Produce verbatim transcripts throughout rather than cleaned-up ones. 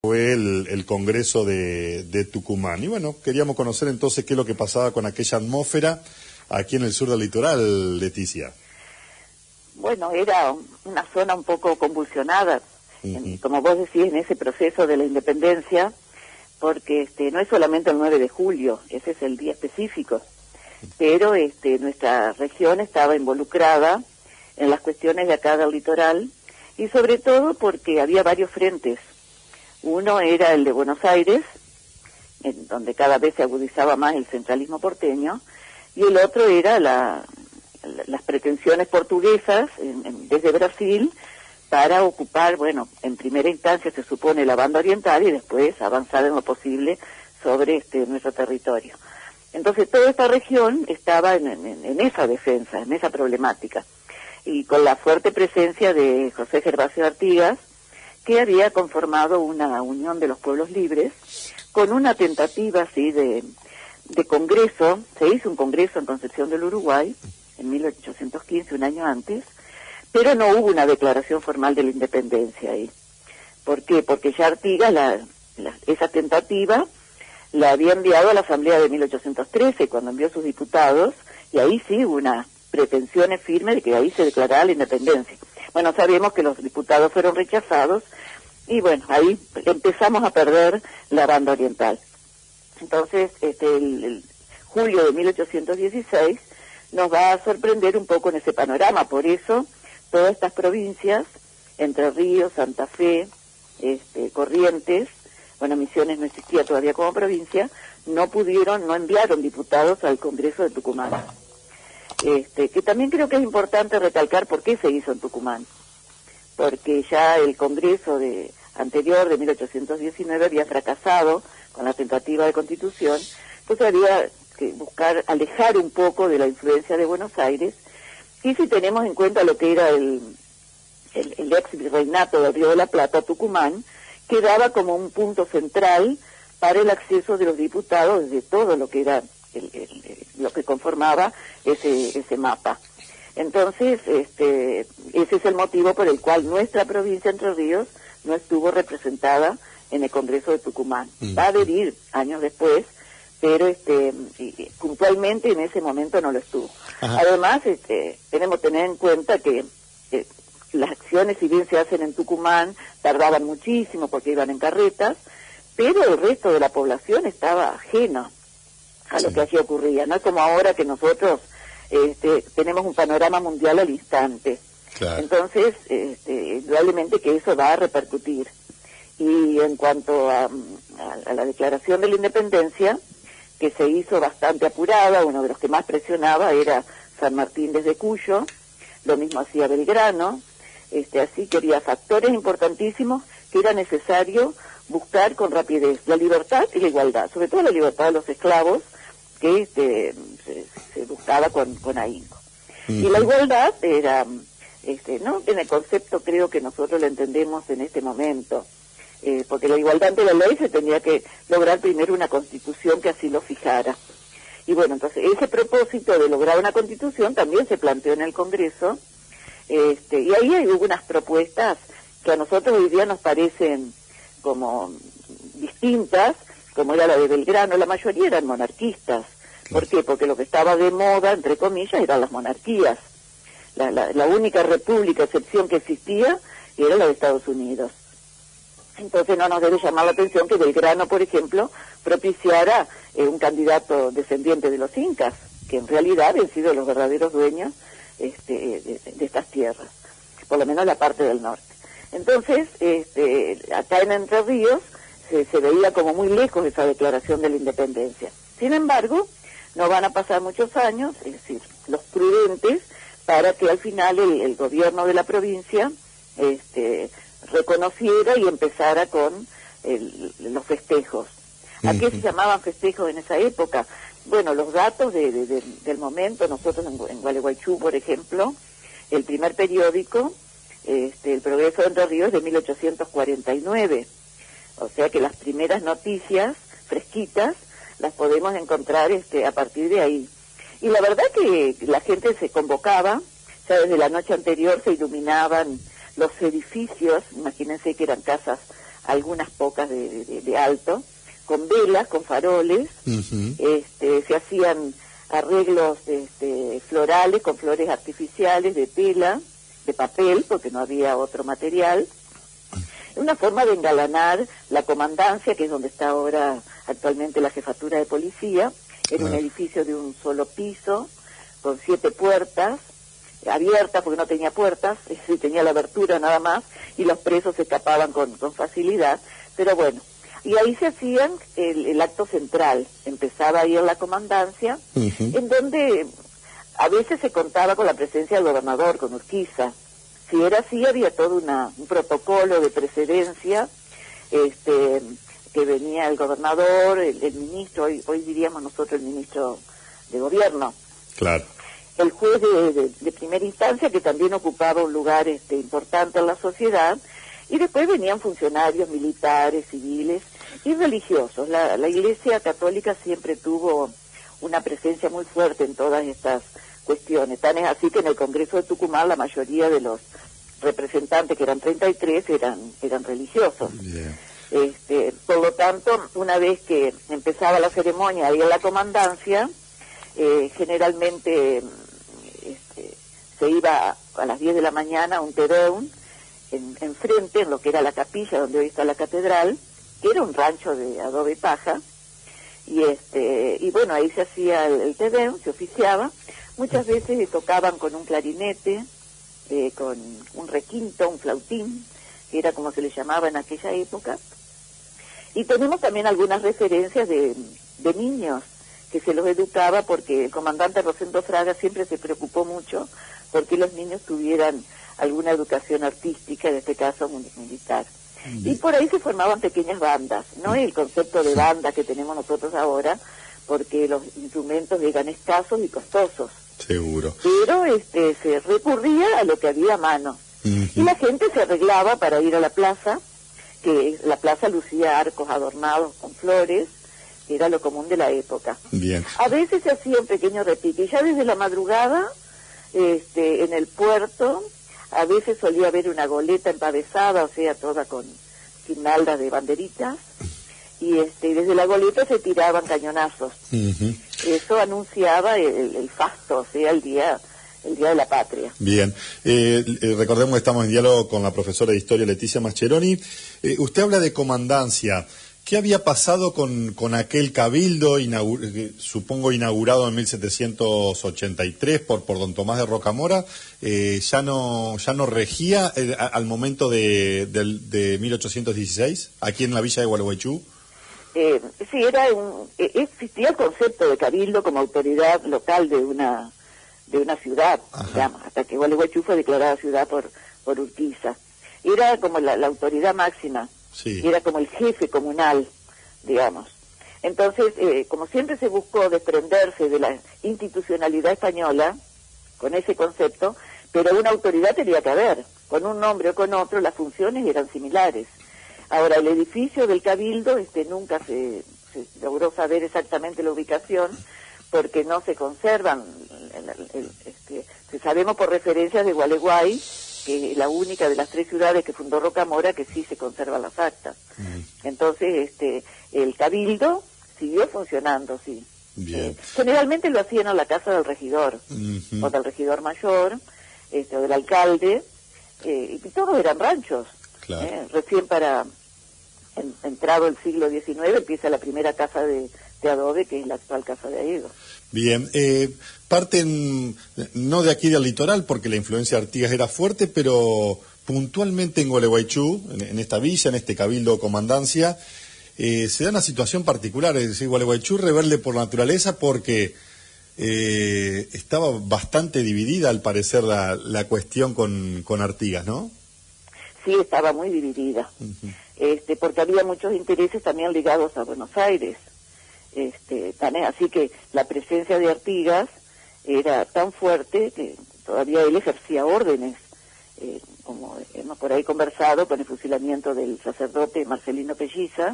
Fue el, el Congreso de, de Tucumán. Y bueno, queríamos conocer entonces qué es lo que pasaba con aquella atmósfera aquí en el sur del litoral, Leticia. Bueno, era una zona un poco convulsionada, uh-huh. en, como vos decís, en ese proceso de la independencia, porque este, no es solamente el nueve de julio, ese es el día específico, pero este, nuestra región estaba involucrada en las cuestiones de acá del litoral, y sobre todo porque había varios frentes. Uno era el de Buenos Aires, en donde cada vez se agudizaba más el centralismo porteño, y el otro era la, la, las pretensiones portuguesas en, en, desde Brasil para ocupar, bueno, en primera instancia se supone la banda oriental y después avanzar en lo posible sobre este nuestro territorio. Entonces toda esta región estaba en, en, en esa defensa, en esa problemática, y con la fuerte presencia de José Gervasio Artigas, que había conformado una unión de los pueblos libres, con una tentativa así de, de congreso. Se hizo un congreso en Concepción del Uruguay, en mil ochocientos quince, un año antes, pero no hubo una declaración formal de la independencia ahí. ¿Por qué? Porque ya Artigas, la, la, esa tentativa, la había enviado a la Asamblea de mil ochocientos trece, cuando envió sus diputados, y ahí sí hubo unas pretensiones firmes de que ahí se declarara la independencia. Bueno, sabemos que los diputados fueron rechazados y bueno, ahí empezamos a perder la banda oriental. Entonces, este, el, el julio de mil ochocientos dieciséis nos va a sorprender un poco en ese panorama. Por eso, todas estas provincias, Entre Ríos, Santa Fe, este, Corrientes, bueno, Misiones no existía todavía como provincia, no pudieron, no enviaron diputados al Congreso de Tucumán. Este, que también creo que es importante recalcar por qué se hizo en Tucumán, porque ya el Congreso de anterior de mil ochocientos diecinueve había fracasado con la tentativa de constitución, entonces había que buscar alejar un poco de la influencia de Buenos Aires, y si tenemos en cuenta lo que era el, el, el ex virreinato del Río de la Plata, Tucumán quedaba como un punto central para el acceso de los diputados de todo lo que era El, el, el, lo que conformaba ese ese mapa. Entonces, este, ese es el motivo por el cual nuestra provincia Entre Ríos no estuvo representada en el Congreso de Tucumán. Mm. Va a adherir años después, pero este, y, puntualmente en ese momento no lo estuvo. Ajá. Además, este, tenemos que tener en cuenta que eh, las acciones, si bien se hacen en Tucumán, tardaban muchísimo porque iban en carretas, pero el resto de la población estaba ajeno a lo que allí ocurría. No es como ahora que nosotros este, tenemos un panorama mundial al instante. Claro. Entonces, este, indudablemente que eso va a repercutir. Y en cuanto a, a, a la declaración de la independencia, que se hizo bastante apurada, uno de los que más presionaba era San Martín desde Cuyo, lo mismo hacía Belgrano, este, así que había factores importantísimos que era necesario buscar con rapidez: la libertad y la igualdad, sobre todo la libertad de los esclavos, que este, se, se buscaba con, con ahínco. Uh-huh. Y la igualdad era, este, no en el concepto creo que nosotros lo entendemos en este momento, eh, porque la igualdad ante la ley se tenía que lograr primero una constitución que así lo fijara. Y bueno, entonces ese propósito de lograr una constitución también se planteó en el Congreso, este, y ahí hay algunas propuestas que a nosotros hoy día nos parecen como distintas, como era la de Belgrano. La mayoría eran monarquistas. ¿Por qué? Porque lo que estaba de moda, entre comillas, eran las monarquías. La, la, la única república, excepción que existía, era la de Estados Unidos. Entonces no nos debe llamar la atención que Belgrano, por ejemplo, propiciara eh, un candidato descendiente de los incas, que en realidad habían sido los verdaderos dueños este, de, de estas tierras, por lo menos la parte del norte. Entonces, este, acá en Entre Ríos, Se, se veía como muy lejos esa declaración de la independencia. Sin embargo, no van a pasar muchos años, es decir, los prudentes, para que al final el, el gobierno de la provincia este, reconociera y empezara con el, los festejos. ¿A qué se llamaban festejos en esa época? Bueno, los datos de, de, de, del momento, nosotros en, en Gualeguaychú, por ejemplo, el primer periódico, este, El Progreso de Entre Ríos, de mil ochocientos cuarenta y nueve. O sea que las primeras noticias fresquitas las podemos encontrar este, a partir de ahí. Y la verdad que la gente se convocaba, ya desde la noche anterior se iluminaban los edificios, imagínense que eran casas algunas pocas de, de, de alto, con velas, con faroles, uh-huh. este, se hacían arreglos este, florales con flores artificiales de tela, de papel, porque no había otro material. Una forma de engalanar la comandancia, que es donde está ahora actualmente la jefatura de policía, era un edificio de un solo piso, con siete puertas, abiertas porque no tenía puertas, es decir, tenía la abertura nada más, y los presos se escapaban con, con facilidad, pero bueno, y ahí se hacían el, el acto central, empezaba ahí en la comandancia, uh-huh. en donde a veces se contaba con la presencia del gobernador, con Urquiza. Si era así, había todo una, un protocolo de precedencia, este, que venía el gobernador, el, el ministro, hoy, hoy diríamos nosotros el ministro de gobierno. Claro. El juez de, de, de primera instancia, que también ocupaba un lugar este, importante en la sociedad, y después venían funcionarios militares, civiles y religiosos. La, la Iglesia Católica siempre tuvo una presencia muy fuerte en todas estas cuestiones. Tan es así que en el Congreso de Tucumán la mayoría de los representantes, que eran treinta y tres, eran, eran religiosos. Yeah. Este, por lo tanto, una vez que empezaba la ceremonia ahí en la comandancia, eh, generalmente este, se iba a las diez de la mañana a un Te Deum, en, enfrente, en lo que era la capilla donde hoy está la catedral, que era un rancho de adobe paja, y este y bueno, ahí se hacía el, el Te Deum, se oficiaba. Muchas veces se tocaban con un clarinete, eh, con un requinto, un flautín, que era como se le llamaba en aquella época. Y tenemos también algunas referencias de, de niños que se los educaba, porque el comandante Rosendo Fraga siempre se preocupó mucho porque los niños tuvieran alguna educación artística, en este caso militar. Mm. Y por ahí se formaban pequeñas bandas, no es el concepto de banda que tenemos nosotros ahora, porque los instrumentos eran escasos y costosos. Seguro. Pero este se recurría a lo que había a mano. Uh-huh. Y la gente se arreglaba para ir a la plaza, que la plaza lucía arcos adornados con flores, que era lo común de la época. Bien. A veces se hacía un pequeño repique, y ya desde la madrugada, este, en el puerto, a veces solía haber una goleta empavesada, o sea, toda con guirnaldas de banderitas, y este, desde la goleta se tiraban cañonazos. Uh-huh. Eso anunciaba el, el fasto, o sea, el día... el Día de la Patria. Bien. Eh, eh, recordemos que estamos en diálogo con la profesora de Historia Leticia Mascheroni. Eh, usted habla de comandancia. ¿Qué había pasado con, con aquel cabildo, inaugura, eh, supongo inaugurado en mil setecientos ochenta y tres por, por don Tomás de Rocamora? Eh, ¿ya no ya no regía eh, a, al momento de, de, de mil ochocientos dieciséis, aquí en la villa de Gualeguaychú? Eh, sí, era un, eh, existía el concepto de cabildo como autoridad local de una... de una ciudad, digamos, hasta que Gualeguaychú fue declarada ciudad por por Urquiza. Era como la, la autoridad máxima, sí. Era como el jefe comunal, digamos. Entonces, eh, como siempre se buscó desprenderse de la institucionalidad española, con ese concepto, pero una autoridad tenía que haber, con un nombre o con otro, las funciones eran similares. Ahora, el edificio del Cabildo, este nunca se, se logró saber exactamente la ubicación, porque no se conservan, el, el, el, este, se sabemos por referencias de Gualeguay, que es la única de las tres ciudades que fundó Rocamora que sí se conservan las actas. Mm. Entonces, este, el Cabildo siguió funcionando, sí. Bien. Eh, generalmente lo hacían a la casa del regidor, mm-hmm. o del regidor mayor, este, o del alcalde, eh, y todos eran ranchos. Claro. Eh, recién para en, entrado el siglo diecinueve empieza la primera casa de de adobe, que es la actual Casa de Aedo. Bien, eh, parten no de aquí del litoral, porque la influencia de Artigas era fuerte, pero puntualmente en Gualeguaychú, en, en esta villa, en este cabildo comandancia, eh, se da una situación particular, es decir, Gualeguaychú rebelde por naturaleza, porque eh, estaba bastante dividida, al parecer, la, la cuestión con, con Artigas, ¿no? Sí, estaba muy dividida, uh-huh. este, porque había muchos intereses también ligados a Buenos Aires. Este, tan es así que la presencia de Artigas era tan fuerte que todavía él ejercía órdenes, eh, como hemos por ahí conversado con el fusilamiento del sacerdote Marcelino Pelliza,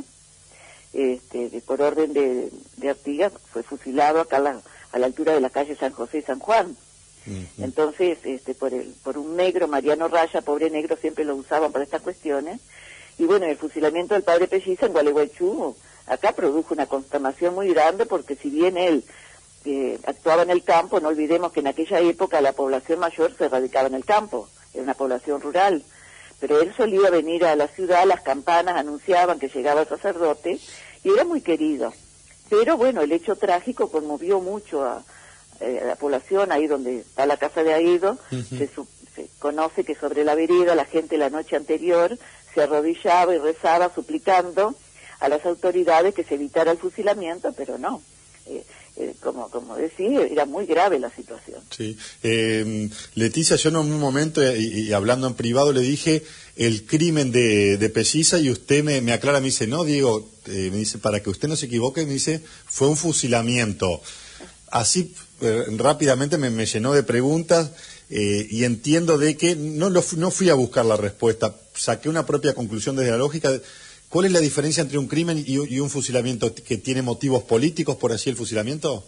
este, de, por orden de, de Artigas fue fusilado acá a la, a la altura de la calle San José y San Juan. Uh-huh. Entonces, este, por el, por un negro, Mariano Raya, pobre negro, siempre lo usaban para estas cuestiones, Y bueno, el fusilamiento del padre Pelliza en Gualeguaychú, acá produjo una consternación muy grande, porque si bien él eh, actuaba en el campo, no olvidemos que en aquella época la población mayor se radicaba en el campo, era una población rural, pero él solía venir a la ciudad, las campanas anunciaban que llegaba el sacerdote, y era muy querido. Pero bueno, el hecho trágico conmovió mucho a, eh, a la población, ahí donde está la casa de Aído. Uh-huh. se, se conoce que sobre la vereda la gente la noche anterior se arrodillaba y rezaba suplicando a las autoridades que se evitara el fusilamiento, pero no. Eh, eh, como como decía, era muy grave la situación. Sí. Eh, Leticia, yo en un momento, y, y hablando en privado, le dije el crimen de, de Pelliza, y usted me, me aclara, me dice, no, Diego, eh, me dice, para que usted no se equivoque, me dice, fue un fusilamiento. Así, eh, rápidamente me, me llenó de preguntas, eh, y entiendo de que no, lo, no fui a buscar la respuesta, saqué una propia conclusión desde la lógica. ¿Cuál es la diferencia entre un crimen y, y un fusilamiento? ¿Que tiene motivos políticos, por así, el fusilamiento?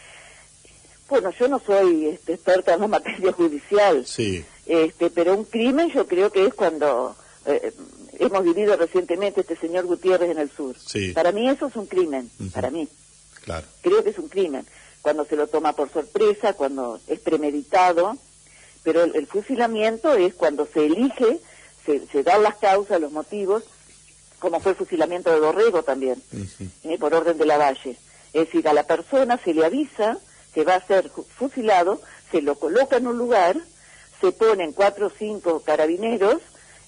Bueno, yo no soy este, experta en la materia judicial, sí. este, pero un crimen yo creo que es cuando eh, hemos vivido recientemente este señor Gutiérrez en el sur. Sí. Para mí eso es un crimen, uh-huh. para mí. Claro. Creo que es un crimen, cuando se lo toma por sorpresa, cuando es premeditado, pero el, el fusilamiento es cuando se elige, se, se dan las causas, los motivos, como fue el fusilamiento de Dorrego también, uh-huh. eh, por orden de Lavalle. Es decir, a la persona se le avisa que va a ser fusilado, se lo coloca en un lugar, se ponen cuatro o cinco carabineros,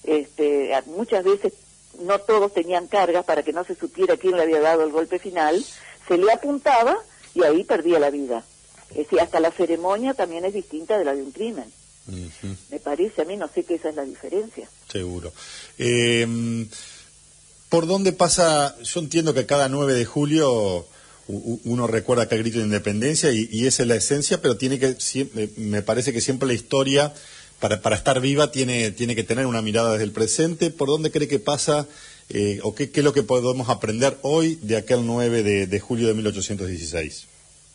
este, muchas veces no todos tenían cargas para que no se supiera quién le había dado el golpe final, se le apuntaba y ahí perdía la vida. Es decir, hasta la ceremonia también es distinta de la de un crimen. Uh-huh. Me parece, a mí no sé que esa es la diferencia. Seguro. Eh... ¿Por dónde pasa? Yo entiendo que cada nueve de julio uno recuerda aquel grito de independencia y, y esa es la esencia, pero tiene que, me parece que siempre la historia, para, para estar viva, tiene, tiene que tener una mirada desde el presente. ¿Por dónde cree que pasa eh, o qué, qué es lo que podemos aprender hoy de aquel nueve de julio de mil ochocientos dieciséis?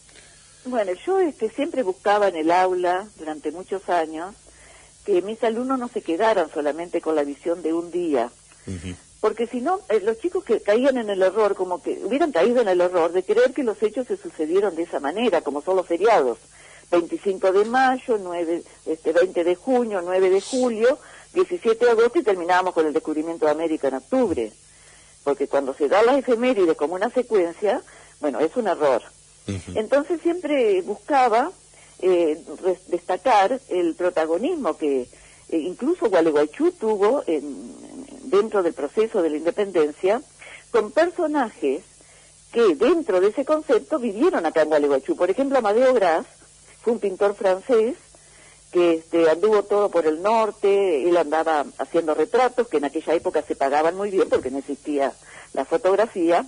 Bueno, yo este, siempre buscaba en el aula, durante muchos años, que mis alumnos no se quedaran solamente con la visión de un día. Uh-huh. Porque si no, eh, los chicos que caían en el error, como que hubieran caído en el error de creer que los hechos se sucedieron de esa manera, como son los feriados. veinticinco de mayo, nueve, este, veinte de junio, nueve de julio, diecisiete de agosto y terminábamos con el descubrimiento de América en octubre. Porque cuando se da las efemérides como una secuencia, bueno, es un error. Uh-huh. Entonces siempre buscaba eh, destacar el protagonismo que eh, incluso Gualeguaychú tuvo en... dentro del proceso de la independencia, con personajes que dentro de ese concepto vivieron acá en Gualeguaychú. Por ejemplo, Amadeo Gras fue un pintor francés que este, anduvo todo por el norte, él andaba haciendo retratos que en aquella época se pagaban muy bien porque no existía la fotografía,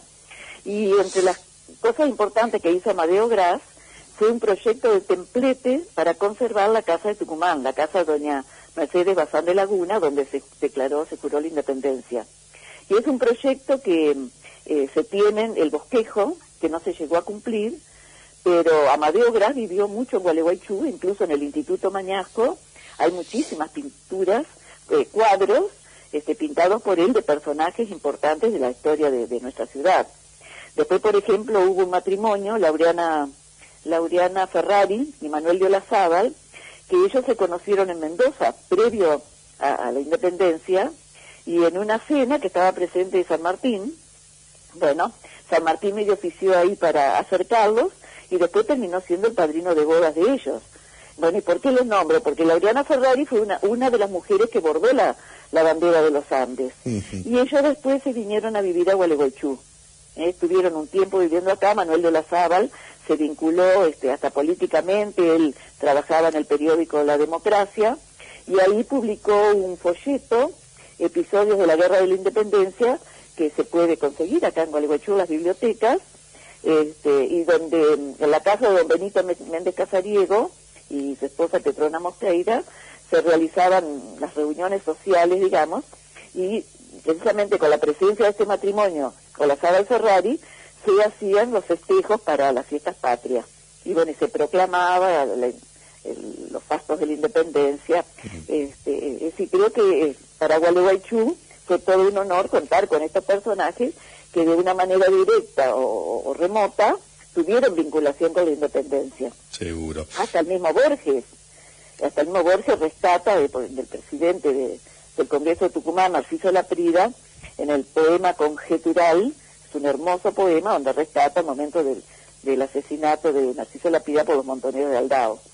y entre las cosas importantes que hizo Amadeo Gras fue un proyecto de templete para conservar la casa de Tucumán, la casa de doña Mercedes Bazán de Laguna, donde se declaró, se juró la independencia. Y es un proyecto que eh, se tiene el bosquejo, que no se llegó a cumplir, pero Amadeo Gras vivió mucho en Gualeguaychú, incluso en el Instituto Mañasco, hay muchísimas pinturas, eh, cuadros, este, pintados por él de personajes importantes de la historia de, de nuestra ciudad. Después, por ejemplo, hubo un matrimonio, Laureana, Laureana Ferrari y Manuel de Olazábal, que ellos se conocieron en Mendoza, previo a, a la independencia, y en una cena que estaba presente San Martín, bueno, San Martín medio ofició ahí para acercarlos, y después terminó siendo el padrino de bodas de ellos. Bueno, ¿y por qué los nombro? Porque Laureana Ferrari fue una, una de las mujeres que bordó la, la bandera de los Andes, uh-huh. y ellos después se vinieron a vivir a Gualeguaychú. Eh, estuvieron un tiempo viviendo acá. Manuel de Olazábal se vinculó este, hasta políticamente, él trabajaba en el periódico La Democracia, y ahí publicó un folleto, episodios de la Guerra de la Independencia, que se puede conseguir acá en Gualeguaychú, en las bibliotecas, este, y donde en la casa de don Benito Méndez Casariego y su esposa Petrona Mosqueira se realizaban las reuniones sociales, digamos, y precisamente con la presencia de este matrimonio, Olazábal Ferrari, se hacían los festejos para las fiestas patrias. Y bueno, y se proclamaba la, el, los fastos de la independencia. Uh-huh. este, es decir, creo que para Gualeguaychú fue todo un honor contar con estos personajes que de una manera directa o, o remota tuvieron vinculación con la independencia. Seguro. Hasta el mismo Borges, hasta el mismo Borges rescata de, del presidente de, del Congreso de Tucumán, Narciso Laprida, en el poema Conjetural, es un hermoso poema donde rescata el momento del, del asesinato de Narciso Laprida por los montoneros de Aldao.